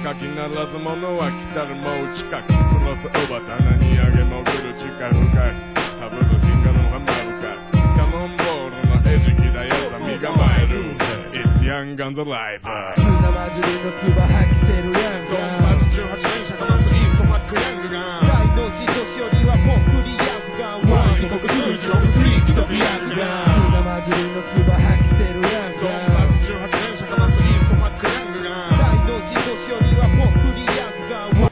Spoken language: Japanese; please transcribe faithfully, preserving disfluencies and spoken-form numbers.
かきならず者は来たるもう近くクロスオーバー棚に上げ潜る地下深いハブの進化のハンバーグかカノンボールの餌食だよさ身構える It's Young Guns Alive 砂混じりの唾吐きてるやんか